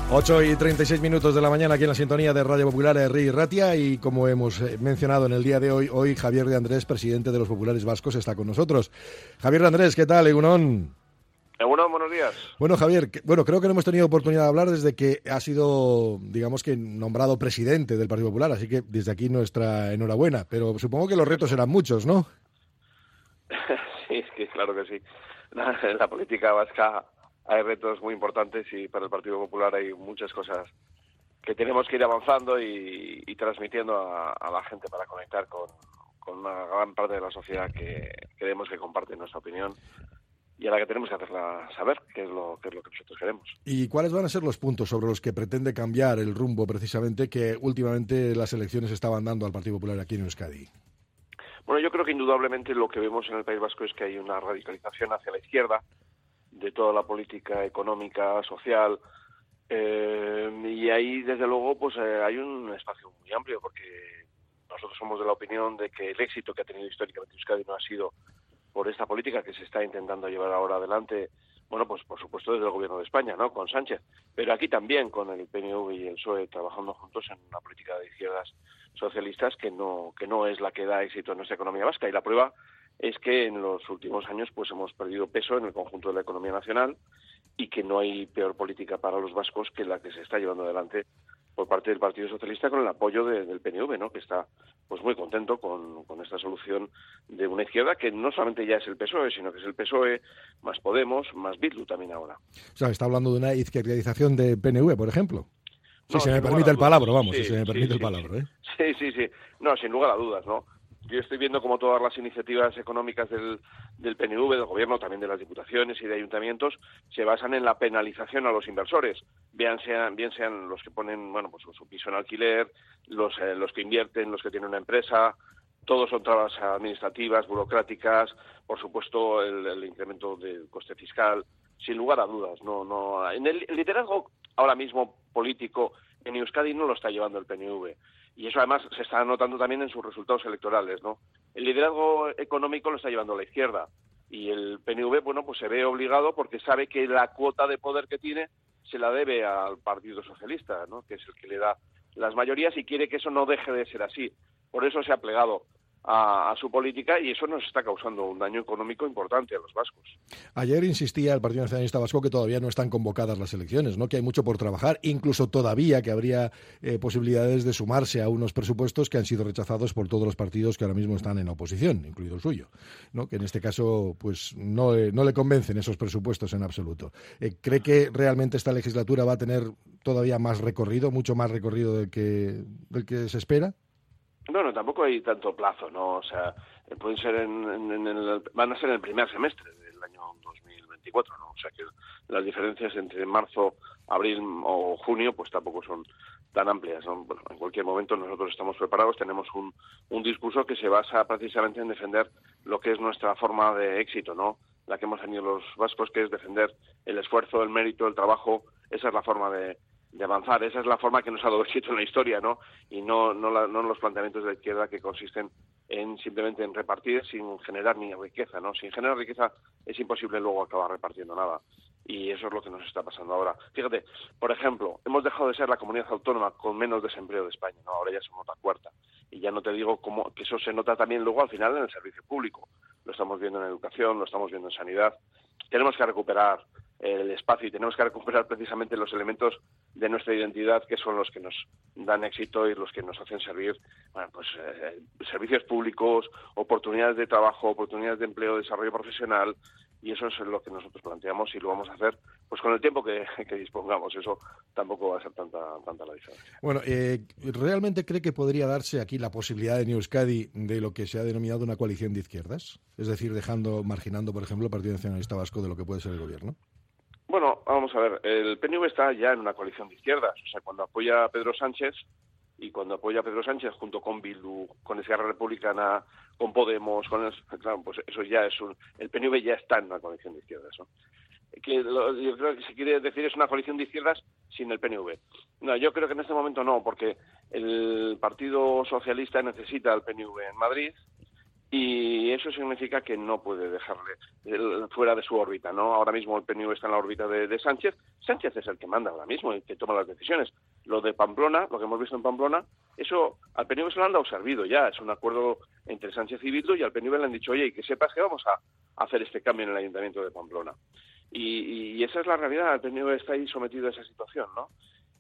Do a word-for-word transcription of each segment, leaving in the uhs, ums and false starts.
ocho y treinta y seis minutos de la mañana aquí en la sintonía de Radio Popular Herri Ratia, y como hemos mencionado en el día de hoy, hoy Javier de Andrés, presidente de los Populares Vascos, está con nosotros. Javier de Andrés, ¿qué tal? Egunon. Egunon, buenos días. Bueno, Javier, que, bueno, creo que no hemos tenido oportunidad de hablar desde que ha sido, digamos que, nombrado presidente del Partido Popular, así que desde aquí nuestra enhorabuena, pero supongo que los retos serán muchos, ¿no? Sí, sí, claro que sí. En la política vasca hay retos muy importantes y para el Partido Popular hay muchas cosas que tenemos que ir avanzando y, y transmitiendo a, a la gente para conectar con, con una gran parte de la sociedad que creemos que comparte nuestra opinión y a la que tenemos que hacerla saber qué es lo, qué es lo que nosotros queremos. ¿Y cuáles van a ser los puntos sobre los que pretende cambiar el rumbo precisamente que últimamente las elecciones estaban dando al Partido Popular aquí en Euskadi? Bueno, yo creo que indudablemente lo que vemos en el País Vasco es que hay una radicalización hacia la izquierda de toda la política económica, social, eh, y ahí desde luego pues eh, hay un espacio muy amplio, porque nosotros somos de la opinión de que el éxito que ha tenido históricamente Euskadi no ha sido por esta política que se está intentando llevar ahora adelante, bueno, pues por supuesto desde el gobierno de España, ¿no?, con Sánchez, pero aquí también con el P N V y el P S O E trabajando juntos en una política de izquierdas socialistas que no que no es la que da éxito en nuestra economía vasca, y la prueba es que en los últimos años pues hemos perdido peso en el conjunto de la economía nacional y que no hay peor política para los vascos que la que se está llevando adelante por parte del Partido Socialista con el apoyo de, del P N V, ¿no?, que está pues muy contento con, con esta solución de una izquierda que no solamente ya es el P S O E, sino que es el P S O E, más Podemos, más Bildu también ahora. O sea, está hablando de una izquierdización de P N V, por ejemplo. Si No, se me permite el palabra, vamos, sí, si se me permite sí, el palabra, sí, ¿eh? Sí, sí, sí. No, sin lugar a dudas, ¿no? Yo estoy viendo como todas las iniciativas económicas del, del P N V, del gobierno, también de las diputaciones y de ayuntamientos, se basan en la penalización a los inversores, bien sean, bien sean los que ponen, bueno, pues su piso en alquiler, los, eh, los que invierten, los que tienen una empresa. Todos son trabas administrativas, burocráticas, por supuesto el, el incremento del coste fiscal, sin lugar a dudas. No, no. En el, el liderazgo ahora mismo político en Euskadi no lo está llevando el P N V. Y eso además se está notando también en sus resultados electorales, ¿no? El liderazgo económico lo está llevando la izquierda. Y el P N V, bueno, pues se ve obligado porque sabe que la cuota de poder que tiene se la debe al Partido Socialista, ¿no?, que es el que le da las mayorías y quiere que eso no deje de ser así. Por eso se ha plegado a, a su política y eso nos está causando un daño económico importante a los vascos. Ayer insistía el Partido Nacionalista Vasco que todavía no están convocadas las elecciones, ¿no?, que hay mucho por trabajar, incluso todavía que habría eh, posibilidades de sumarse a unos presupuestos que han sido rechazados por todos los partidos que ahora mismo están en la oposición, incluido el suyo, ¿no?, que en este caso pues no, eh, no le convencen esos presupuestos en absoluto. Eh, ¿Cree que realmente esta legislatura va a tener todavía más recorrido, mucho más recorrido del que, del que se espera? Bueno, tampoco hay tanto plazo, ¿no? O sea, pueden ser en, en, en el, van a ser en el primer semestre del año dos mil veinticuatro, ¿no? O sea que las diferencias entre marzo, abril o junio, pues tampoco son tan amplias, ¿no? Bueno, en cualquier momento nosotros estamos preparados, tenemos un, un discurso que se basa precisamente en defender lo que es nuestra forma de éxito, ¿no?, la que hemos tenido los vascos, que es defender el esfuerzo, el mérito, el trabajo. Esa es la forma de de avanzar, esa es la forma que nos ha dado éxito en la historia, ¿no? Y no no, la, no los planteamientos de la izquierda que consisten en simplemente en repartir sin generar ni riqueza, ¿no? Sin generar riqueza es imposible luego acabar repartiendo nada. Y eso es lo que nos está pasando ahora. Fíjate, por ejemplo, hemos dejado de ser la comunidad autónoma con menos desempleo de España, ¿no? Ahora ya somos la cuarta. Y ya no te digo cómo, que eso se nota también luego al final en el servicio público. Lo estamos viendo en educación, lo estamos viendo en sanidad. Tenemos que recuperar el espacio y tenemos que recuperar precisamente los elementos de nuestra identidad que son los que nos dan éxito y los que nos hacen servir, bueno, pues eh, servicios públicos, oportunidades de trabajo, oportunidades de empleo, desarrollo profesional, y eso es lo que nosotros planteamos y lo vamos a hacer pues con el tiempo que, que dispongamos. Eso tampoco va a ser tanta tanta la diferencia. Bueno, eh, ¿realmente cree que podría darse aquí la posibilidad en Euskadi de lo que se ha denominado una coalición de izquierdas? Es decir, dejando, marginando, por ejemplo, el Partido Nacionalista Vasco de lo que puede ser el gobierno. Bueno, vamos a ver, el P N V está ya en una coalición de izquierdas, o sea, cuando apoya a Pedro Sánchez y cuando apoya a Pedro Sánchez junto con Bildu, con Esquerra Republicana, con Podemos, con el, claro, pues eso ya es un, el P N V ya está en una coalición de izquierdas, ¿no? Que lo, yo creo que se quiere decir es una coalición de izquierdas sin el P N V. No, yo creo que en este momento no, porque el Partido Socialista necesita al P N V en Madrid y eso significa que no puede dejarle fuera de su órbita, ¿no? Ahora mismo el P N V está en la órbita de, de Sánchez. Sánchez es el que manda ahora mismo y que toma las decisiones. Lo de Pamplona, lo que hemos visto en Pamplona, eso al P N V se lo han dado servido ya. Es un acuerdo entre Sánchez y Bildu, y al P N V le han dicho, oye, y que sepas que vamos a hacer este cambio en el Ayuntamiento de Pamplona. Y, y esa es la realidad. El P N V está ahí sometido a esa situación, ¿no?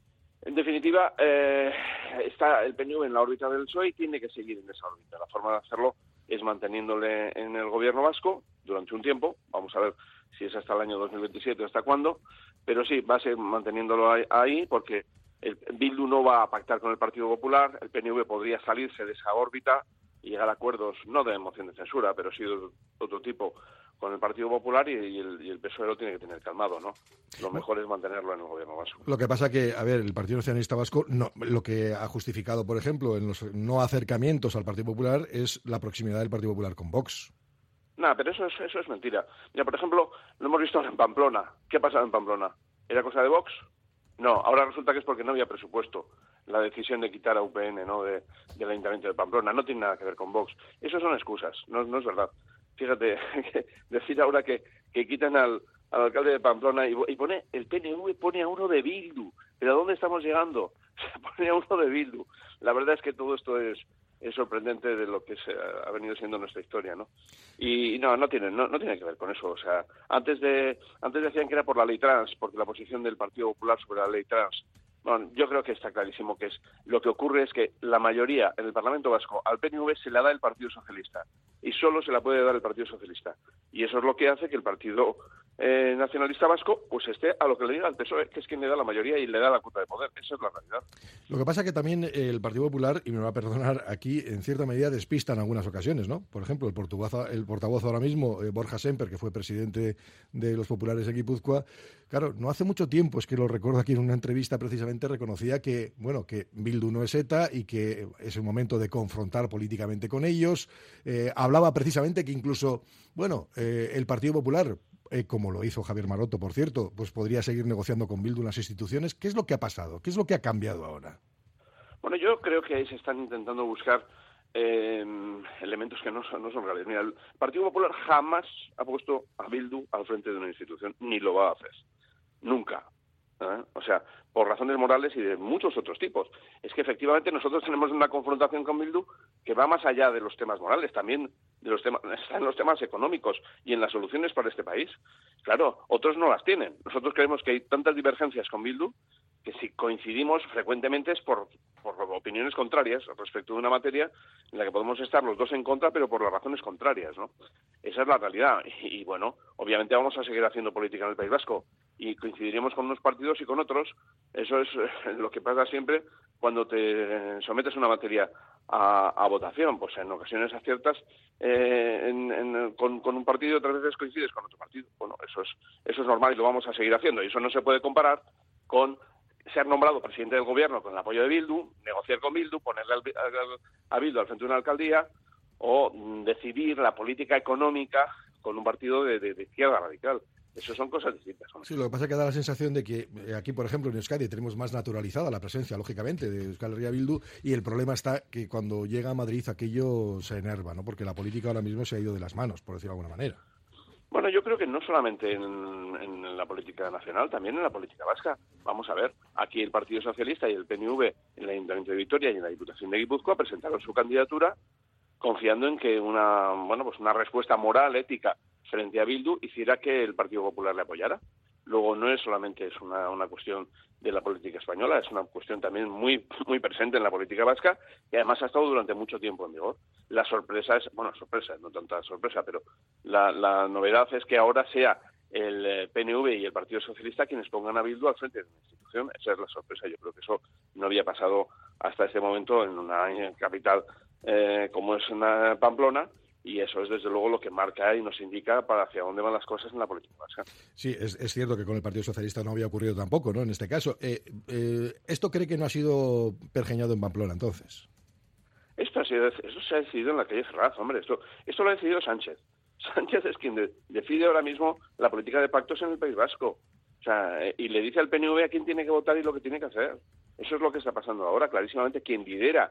En definitiva, eh, está el P N V en la órbita del P S O E y tiene que seguir en esa órbita. La forma de hacerlo es manteniéndole en el gobierno vasco durante un tiempo. Vamos a ver si es hasta el año dos mil veintisiete o hasta cuándo, pero sí, va a ser manteniéndolo ahí, porque el Bildu no va a pactar con el Partido Popular. El P N V podría salirse de esa órbita y llegar a acuerdos, no de moción de censura, pero sí de otro tipo, con el Partido Popular, y, y, el, y el P S O E lo tiene que tener calmado, ¿no? Lo mejor es mantenerlo en el gobierno vasco. Lo que pasa que, a ver, el Partido Nacionalista Vasco, no, lo que ha justificado, por ejemplo, en los no acercamientos al Partido Popular es la proximidad del Partido Popular con Vox. Nada, pero eso es, eso es mentira. Mira, por ejemplo, lo hemos visto en Pamplona. ¿Qué ha pasado en Pamplona? ¿Era cosa de Vox? No, ahora resulta que es porque no había presupuesto. La decisión de quitar a U P N, ¿no?, de, del Ayuntamiento de Pamplona no tiene nada que ver con Vox. Eso son excusas, no, no es verdad. Fíjate, decir ahora que, que quitan al, al alcalde de Pamplona y, y pone el P N V pone a uno de Bildu. ¿Pero a dónde estamos llegando? Se pone a uno de Bildu. La verdad es que todo esto es, es sorprendente de lo que se ha, ha venido siendo nuestra historia, ¿no? Y, y no, no tiene, no, no tiene que ver con eso. O sea, antes de antes decían que era por la ley trans, porque la posición del Partido Popular sobre la ley trans. Bueno, yo creo que está clarísimo que es lo que ocurre es que la mayoría en el Parlamento Vasco al P N V se la da el Partido Socialista, y solo se la puede dar el Partido Socialista, y eso es lo que hace que el Partido eh, Nacionalista Vasco pues esté a lo que le diga el P S O E, que es quien le da la mayoría y le da la cuota de poder. Esa es la realidad. Lo que pasa es que también el Partido Popular, y me va a perdonar, aquí en cierta medida despista en algunas ocasiones, ¿no? Por ejemplo, el portavoz, el portavoz ahora mismo, eh, Borja Semper, que fue presidente de los populares en Guipúzcoa, claro, no hace mucho tiempo, es que lo recuerdo aquí en una entrevista precisamente, reconocía que, bueno, que Bildu no es ETA y que es el momento de confrontar políticamente con ellos. Eh, hablaba precisamente que incluso, bueno, eh, el Partido Popular, eh, como lo hizo Javier Maroto, por cierto, pues podría seguir negociando con Bildu en las instituciones. ¿Qué es lo que ha pasado? ¿Qué es lo que ha cambiado ahora? Bueno, yo creo que ahí se están intentando buscar eh, elementos que no son, no son reales. Mira, el Partido Popular jamás ha puesto a Bildu al frente de una institución, ni lo va a hacer. Nunca. ¿Eh? O sea, por razones morales y de muchos otros tipos. Es que efectivamente nosotros tenemos una confrontación con Bildu que va más allá de los temas morales, también de los temas, está en los temas económicos y en las soluciones para este país. Claro, otros no las tienen. Nosotros creemos que hay tantas divergencias con Bildu que si coincidimos frecuentemente es por, por opiniones contrarias respecto de una materia en la que podemos estar los dos en contra, pero por las razones contrarias, ¿no? Esa es la realidad. Y, y bueno, obviamente vamos a seguir haciendo política en el País Vasco y coincidiremos con unos partidos y con otros. Eso es eh, lo que pasa siempre cuando te sometes una materia a, a votación. Pues en ocasiones aciertas eh, en, en, con, con un partido y otras veces coincides con otro partido. Bueno, eso es, eso es normal y lo vamos a seguir haciendo. Y eso no se puede comparar con ser nombrado presidente del gobierno con el apoyo de Bildu, negociar con Bildu, ponerle al, al, a Bildu al frente de una alcaldía o mm, decidir la política económica con un partido de, de, de izquierda radical. Eso son cosas distintas. ¿No? Sí, lo que pasa es que da la sensación de que eh, aquí, por ejemplo, en Euskadi tenemos más naturalizada la presencia, lógicamente, de Euskal Herria Bildu, y el problema está que cuando llega a Madrid aquello se enerva, ¿no? Porque la política ahora mismo se ha ido de las manos, por decirlo de alguna manera. Bueno, yo creo que no solamente en, en la política nacional, también en la política vasca. Vamos a ver, aquí el Partido Socialista y el P N V en el Ayuntamiento de Vitoria y en la Diputación de Guipúzcoa presentaron su candidatura confiando en que una, bueno, pues una respuesta moral, ética, frente a Bildu hiciera que el Partido Popular le apoyara. Luego no es solamente es una, una cuestión de la política española, es una cuestión también muy muy presente en la política vasca y además ha estado durante mucho tiempo en vigor. La sorpresa es, bueno, sorpresa, no tanta sorpresa, pero la, la novedad es que ahora sea el P N V y el Partido Socialista quienes pongan a Bildu al frente de una institución. Esa es la sorpresa. Yo creo que eso no había pasado hasta este momento en una capital eh, como es una Pamplona. Y eso es, desde luego, lo que marca y nos indica para hacia dónde van las cosas en la política vasca. Sí, es, es cierto que con el Partido Socialista no había ocurrido tampoco, ¿no? En este caso. Eh, eh, ¿Esto cree que no ha sido pergeñado en Pamplona, entonces? Esto, ha sido, eso se ha decidido en la calle Ferraz, hombre. Esto, esto lo ha decidido Sánchez. Sánchez es quien de, decide ahora mismo la política de pactos en el País Vasco. O sea, eh, y le dice al P N V a quién tiene que votar y lo que tiene que hacer. Eso es lo que está pasando ahora, clarísimamente. Quien lidera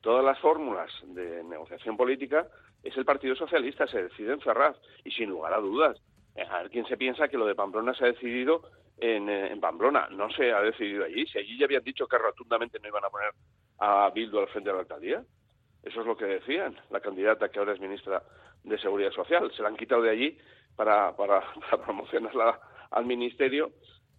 todas las fórmulas de negociación política, es el Partido Socialista, se decide en Ferraz, y sin lugar a dudas. A ver quién se piensa que lo de Pamplona se ha decidido en, en Pamplona, no se ha decidido allí. Si allí ya habían dicho que rotundamente no iban a poner a Bildu al frente de la alcaldía, eso es lo que decían, la candidata que ahora es ministra de Seguridad Social. Se la han quitado de allí para, para, para promocionarla al ministerio,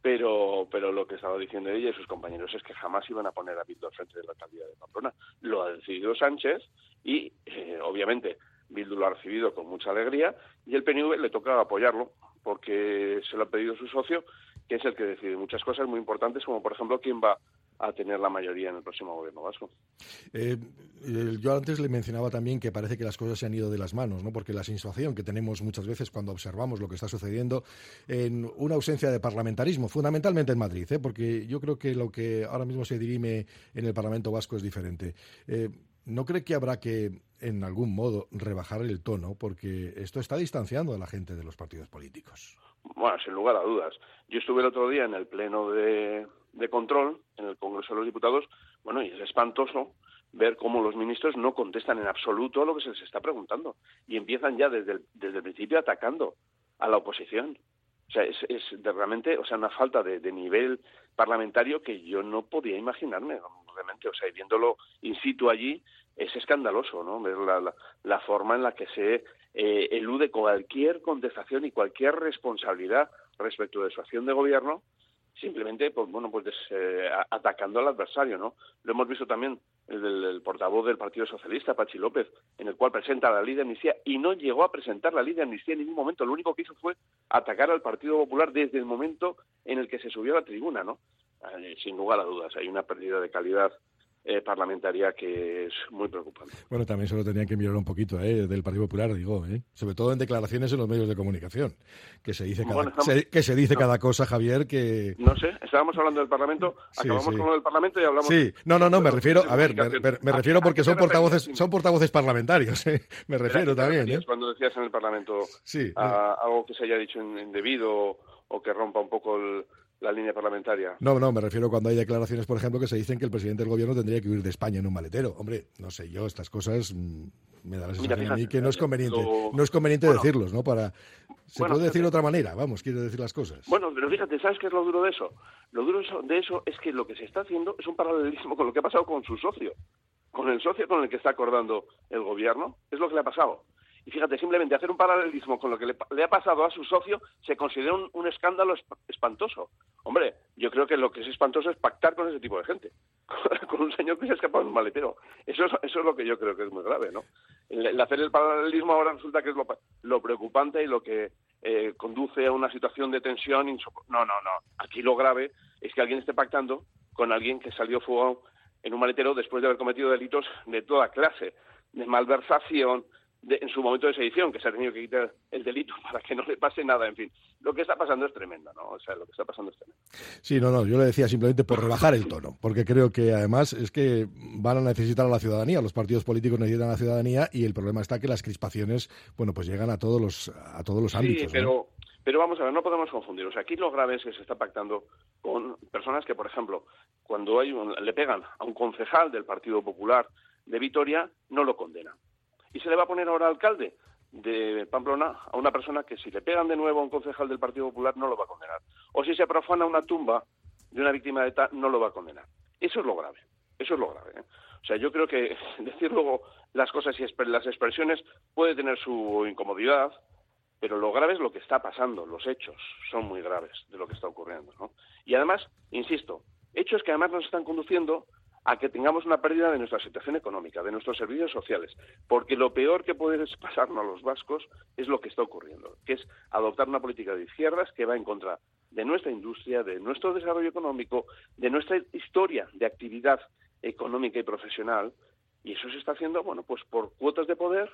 pero pero lo que estaba diciendo ella y sus compañeros es que jamás iban a poner a Bildu al frente de la alcaldía de Pamplona. Lo ha decidido Sánchez y, eh, obviamente, Bildu lo ha recibido con mucha alegría y el P N V le toca apoyarlo porque se lo ha pedido su socio, que es el que decide muchas cosas muy importantes, como por ejemplo quién va a tener la mayoría en el próximo gobierno vasco. Eh, yo antes le mencionaba también que parece que las cosas se han ido de las manos, ¿no? Porque la sensación que tenemos muchas veces cuando observamos lo que está sucediendo en una ausencia de parlamentarismo, fundamentalmente en Madrid, ¿eh? Porque yo creo que lo que ahora mismo se dirime en el Parlamento vasco es diferente. Eh, ¿No cree que habrá que, en algún modo, rebajar el tono? Porque esto está distanciando a la gente de los partidos políticos. Bueno, sin lugar a dudas. Yo estuve el otro día en el pleno de, de control, en el Congreso de los Diputados, bueno, y es espantoso ver cómo los ministros no contestan en absoluto a lo que se les está preguntando. Y empiezan ya desde el, desde el principio atacando a la oposición. O sea, es, es de realmente, o sea, una falta de, de nivel parlamentario que yo no podía imaginarme, realmente. O sea, y viéndolo in situ allí, es escandaloso, ¿no? Ver la, la, la forma en la que se eh, elude cualquier contestación y cualquier responsabilidad respecto de su acción de gobierno, simplemente, pues bueno, pues des, eh, atacando al adversario, ¿no? Lo hemos visto también el del el portavoz del Partido Socialista, Pachi López, en el cual presenta la ley de amnistía y no llegó a presentar la ley de amnistía en ningún momento. Lo único que hizo fue atacar al Partido Popular desde el momento en el que se subió a la tribuna, ¿no? Eh, sin lugar a dudas, hay una pérdida de calidad Eh, parlamentaria que es muy preocupante. Bueno, también se lo tenían que mirar un poquito eh, del Partido Popular, digo, eh, sobre todo en declaraciones en los medios de comunicación, que se dice cada, bueno, estamos, se, que se dice no. cada cosa, Javier, que... No sé, estábamos hablando del Parlamento, sí, acabamos sí. con lo del Parlamento y hablamos... Sí, no, no, no, me refiero, a ver, me, me, me refiero porque son portavoces son portavoces parlamentarios, eh, me refiero también. ¿eh? Cuando decías en el Parlamento sí, a, eh. algo que se haya dicho indebido o, o que rompa un poco el... la línea parlamentaria. No, no, me refiero cuando hay declaraciones, por ejemplo, que se dicen que el presidente del gobierno tendría que huir de España en un maletero. Hombre, no sé yo, estas cosas mmm, me da la sensación Mira, fíjate, a mí que no es conveniente, lo... no es conveniente bueno, decirlos, ¿no? Para se bueno, puede decir de otra manera, vamos, quiero decir las cosas. Bueno, pero fíjate, ¿sabes qué es lo duro de eso? Lo duro de eso es que lo que se está haciendo es un paralelismo con lo que ha pasado con su socio, con el socio con el que está acordando el gobierno, es lo que le ha pasado. Y fíjate, simplemente hacer un paralelismo con lo que le, le ha pasado a su socio se considera un, un escándalo espantoso. Hombre, yo creo que lo que es espantoso es pactar con ese tipo de gente, con un señor que se ha escapado en un maletero. Eso es, eso es lo que yo creo que es muy grave, ¿no? El, el hacer el paralelismo ahora resulta que es lo, lo preocupante y lo que eh, conduce a una situación de tensión. Insop- no, no, no. Aquí lo grave es que alguien esté pactando con alguien que salió fugado en un maletero después de haber cometido delitos de toda clase, de malversación, De, en su momento de sedición, que se ha tenido que quitar el delito para que no le pase nada, en fin. Lo que está pasando es tremendo, ¿no? O sea, lo que está pasando es tremendo. Sí, no, no, yo le decía simplemente por rebajar el tono, porque creo que además es que van a necesitar a la ciudadanía, los partidos políticos necesitan a la ciudadanía y el problema está que las crispaciones, bueno, pues llegan a todos los a todos los ámbitos. Sí, pero, ¿no? pero vamos a ver, no podemos confundir. O sea, aquí lo grave es que se está pactando con personas que, por ejemplo, cuando hay un, le pegan a un concejal del Partido Popular de Vitoria, no lo condenan. Y se le va a poner ahora alcalde de Pamplona a una persona que si le pegan de nuevo a un concejal del Partido Popular no lo va a condenar. O si se profana una tumba de una víctima de ETA no lo va a condenar. Eso es lo grave. Eso es lo grave. ¿eh? O sea, yo creo que decir luego las cosas y las expresiones puede tener su incomodidad, pero lo grave es lo que está pasando. Los hechos son muy graves de lo que está ocurriendo, ¿no? Y además, insisto, hechos que además nos están conduciendo a que tengamos una pérdida de nuestra situación económica, de nuestros servicios sociales, porque lo peor que puede pasarnos a los vascos es lo que está ocurriendo, que es adoptar una política de izquierdas que va en contra de nuestra industria, de nuestro desarrollo económico, de nuestra historia de actividad económica y profesional, y eso se está haciendo, bueno, pues por cuotas de poder,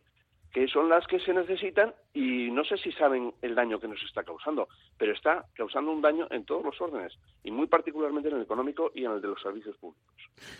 que son las que se necesitan, y no sé si saben el daño que nos está causando, pero está causando un daño en todos los órdenes, y muy particularmente en el económico y en el de los servicios públicos.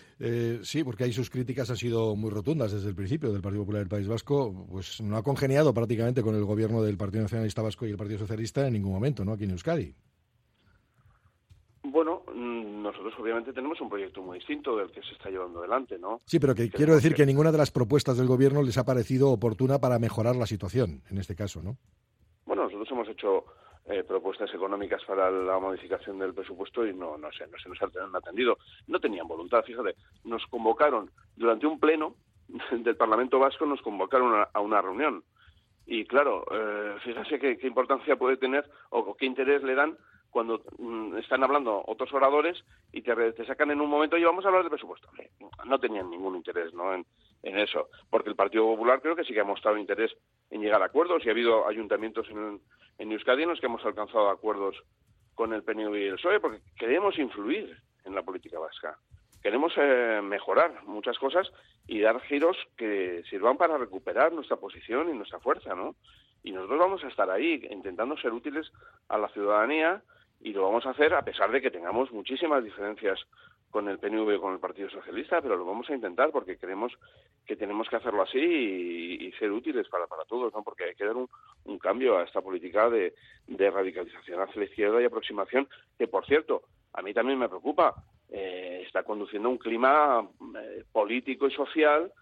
Eh, sí, porque ahí sus críticas han sido muy rotundas desde el principio del Partido Popular del País Vasco, pues no ha congeniado prácticamente con el gobierno del Partido Nacionalista Vasco y el Partido Socialista en ningún momento, ¿no? Aquí en Euskadi. Bueno, nosotros obviamente tenemos un proyecto muy distinto del que se está llevando adelante, ¿no? Sí, pero que Queremos quiero decir que... que ninguna de las propuestas del Gobierno les ha parecido oportuna para mejorar la situación, en este caso, ¿no? Bueno, nosotros hemos hecho eh, propuestas económicas para la modificación del presupuesto y no, no sé, no se nos han atendido. No tenían voluntad, fíjate. Nos convocaron durante un pleno del Parlamento Vasco, nos convocaron a, a una reunión. Y claro, eh, fíjese qué, qué importancia puede tener o qué interés le dan cuando mm, están hablando otros oradores y te, te sacan en un momento y vamos a hablar de presupuesto. No tenían ningún interés, ¿no? En, en eso, porque el Partido Popular creo que sí que ha mostrado interés en llegar a acuerdos y ha habido ayuntamientos en, en Euskadi en los que hemos alcanzado acuerdos con el P N V y el P S O E porque queremos influir en la política vasca. Queremos eh, mejorar muchas cosas y dar giros que sirvan para recuperar nuestra posición y nuestra fuerza, ¿no? Y nosotros vamos a estar ahí intentando ser útiles a la ciudadanía y lo vamos a hacer a pesar de que tengamos muchísimas diferencias con el P N V y con el Partido Socialista, pero lo vamos a intentar porque creemos que tenemos que hacerlo así y, y ser útiles para, para todos, ¿no? Porque hay que dar un, un cambio a esta política de, de radicalización hacia la izquierda y aproximación, que por cierto, a mí también me preocupa. Eh, está conduciendo a un clima eh, político y social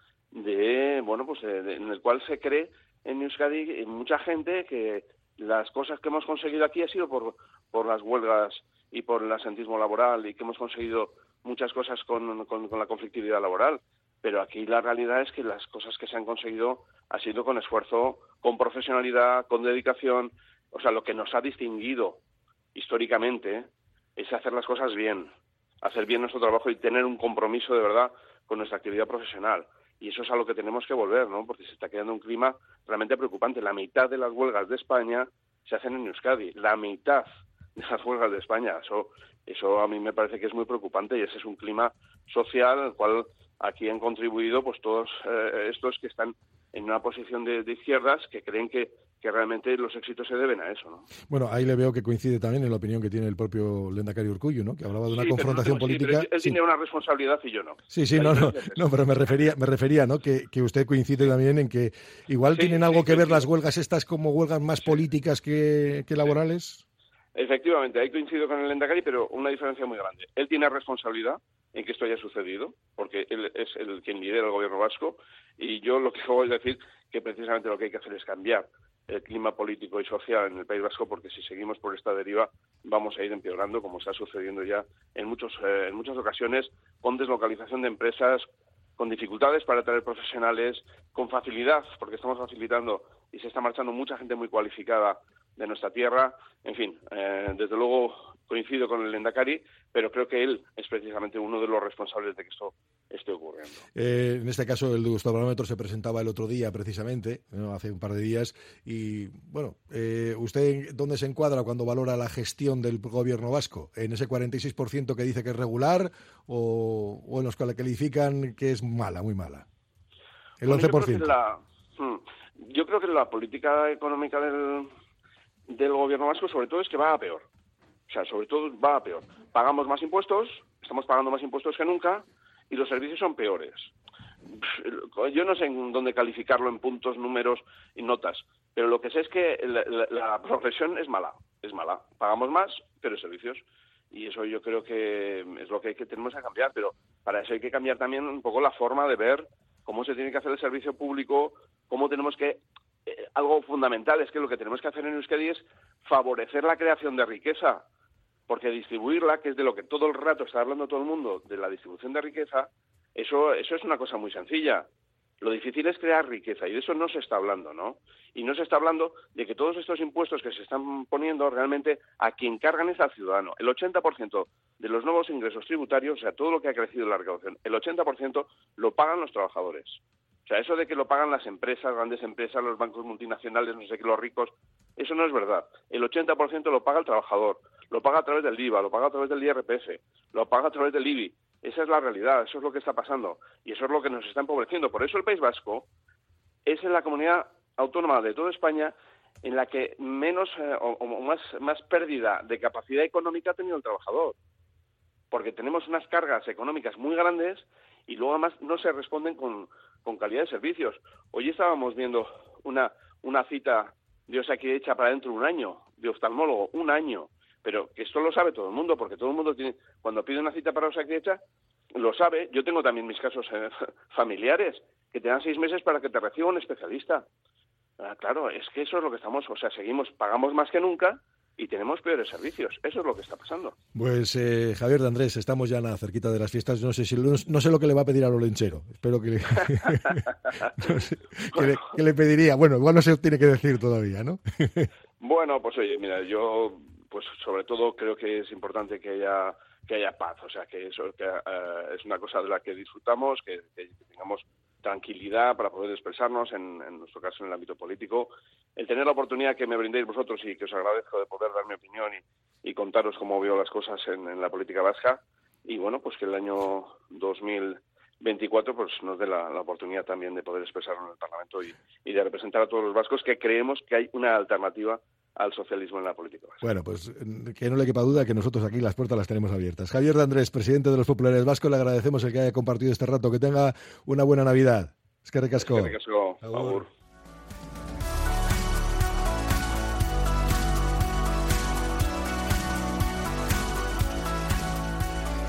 de bueno pues de, de, en el cual se cree en Euskadi mucha gente que las cosas que hemos conseguido aquí ha sido por por las huelgas y por el asentismo laboral y que hemos conseguido muchas cosas con, con, con la conflictividad laboral, pero aquí la realidad es que las cosas que se han conseguido ha sido con esfuerzo, con profesionalidad, con dedicación. O sea, lo que nos ha distinguido históricamente es hacer las cosas bien, hacer bien nuestro trabajo y tener un compromiso de verdad con nuestra actividad profesional. Y eso es a lo que tenemos que volver, ¿no? Porque se está creando un clima realmente preocupante. La mitad de las huelgas de España se hacen en Euskadi. La mitad de las huelgas de España. Eso, eso a mí me parece que es muy preocupante y ese es un clima social al cual aquí han contribuido pues todos eh, estos que están en una posición de, de izquierdas que creen que, que realmente los éxitos se deben a eso, ¿no? Bueno, ahí le veo que coincide también en la opinión que tiene el propio Lehendakari Urkullu, ¿no? Que hablaba de una sí, confrontación no, política. Sí, pero él sí. tiene una responsabilidad y yo no. Sí, sí, no, no, no, pero me refería, me refería, ¿no? Que, que usted coincide también en que igual sí, tienen algo sí, que ver las huelgas estas como huelgas más políticas que, que laborales. Efectivamente, ahí coincido con el Lehendakari, pero una diferencia muy grande. Él tiene responsabilidad en que esto haya sucedido, porque él es el quien lidera el gobierno vasco, y yo lo que hago es decir que precisamente lo que hay que hacer es cambiar el clima político y social en el País Vasco, porque si seguimos por esta deriva vamos a ir empeorando, como está sucediendo ya en muchos eh, en muchas ocasiones, con deslocalización de empresas, con dificultades para traer profesionales, con facilidad, porque estamos facilitando y se está marchando mucha gente muy cualificada de nuestra tierra. En fin, eh, desde luego coincido con el Lehendakari, pero creo que él es precisamente uno de los responsables de que esto esté ocurriendo. Eh, en este caso, el Gustabarómetro se presentaba el otro día, precisamente, ¿no? Hace un par de días, y bueno, eh, ¿usted dónde se encuadra cuando valora la gestión del gobierno vasco? ¿En ese cuarenta y seis por ciento que dice que es regular o, o en los que la califican que es mala, muy mala? El bueno, once por ciento. Yo creo que la, yo creo que la política económica del, del gobierno vasco, sobre todo, es que va a peor. O sea, sobre todo va a peor. Pagamos más impuestos, estamos pagando más impuestos que nunca, y los servicios son peores. Yo no sé en dónde calificarlo en puntos, números y notas, pero lo que sé es que la, la, la progresión es mala, es mala. Pagamos más, pero servicios. Y eso yo creo que es lo que, hay que tenemos que cambiar, pero para eso hay que cambiar también un poco la forma de ver cómo se tiene que hacer el servicio público, cómo tenemos que... Eh, algo fundamental es que lo que tenemos que hacer en Euskadi es favorecer la creación de riqueza, porque distribuirla, que es de lo que todo el rato está hablando todo el mundo, de la distribución de riqueza, eso, eso es una cosa muy sencilla. Lo difícil es crear riqueza, y de eso no se está hablando, ¿no? Y no se está hablando de que todos estos impuestos que se están poniendo realmente a quien cargan es al ciudadano. El ochenta por ciento de los nuevos ingresos tributarios, o sea, todo lo que ha crecido en la recaudación, el ochenta por ciento lo pagan los trabajadores. O sea, eso de que lo pagan las empresas, grandes empresas, los bancos multinacionales, no sé qué, los ricos, eso no es verdad. El ochenta por ciento lo paga el trabajador, lo paga a través del I V A, lo paga a través del I R P F, lo paga a través del I B I. Esa es la realidad, eso es lo que está pasando y eso es lo que nos está empobreciendo. Por eso el País Vasco es en la comunidad autónoma de toda España en la que menos eh, o, o más, más pérdida de capacidad económica ha tenido el trabajador. Porque tenemos unas cargas económicas muy grandes y luego además no se responden con, con calidad de servicios. Hoy estábamos viendo una, una cita de Osakidetza para dentro de un año, de oftalmólogo, un año. pero que esto lo sabe todo el mundo, porque todo el mundo tiene, cuando pide una cita para Osakidetza, lo sabe. Yo tengo también mis casos eh, familiares, que te dan seis meses para que te reciba un especialista. Ah, claro, es que eso es lo que estamos, o sea, seguimos, pagamos más que nunca y tenemos peores servicios. Eso es lo que está pasando. Pues eh, Javier de Andrés, estamos ya nada cerquita de las fiestas. No sé si no, no sé lo que le va a pedir al Olenchero. Espero que le, no sé, que, le, que le pediría. Bueno, igual no se tiene que decir todavía, ¿no? Bueno, pues oye, mira, yo pues sobre todo creo que es importante que haya que haya paz, o sea, que eso que, uh, es una cosa de la que disfrutamos, que, que tengamos tranquilidad para poder expresarnos, en, en nuestro caso en el ámbito político. El tener la oportunidad que me brindéis vosotros y que os agradezco de poder dar mi opinión y, y contaros cómo veo las cosas en, en la política vasca. Y bueno, pues que el año dos mil veinticuatro pues nos dé la, la oportunidad también de poder expresarnos en el Parlamento y, y de representar a todos los vascos que creemos que hay una alternativa al socialismo en la política vasca. Bueno, pues que no le quepa duda que nosotros aquí las puertas las tenemos abiertas. Javier de Andrés, presidente de los Populares Vascos, le agradecemos el que haya compartido este rato. Que tenga una buena Navidad. Es que recasco. Es que recasco. Agur.